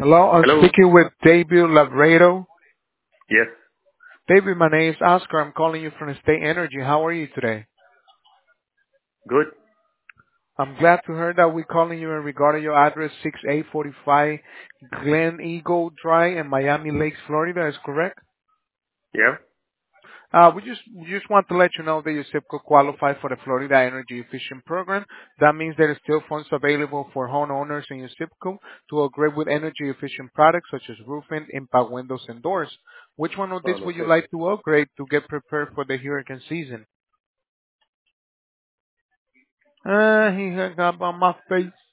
Hello, I'm Hello. speaking with David Labredo. Yes. David, my name is Oscar. I'm calling you from State Energy. How are you today? Good. I'm glad to hear that we're calling you in regarding your address 6845 Glen Eagle Drive in Miami Lakes, Florida. Is correct? Yeah. We just want to let you know that your zip code qualifies for the Florida Energy Efficient Program. That means there is still funds available for homeowners in your zip code to upgrade with energy efficient products such as roofing, impact windows, and doors. Which one of Oh, these no would you sé. like to upgrade to get prepared for the hurricane season? He hung up on my face.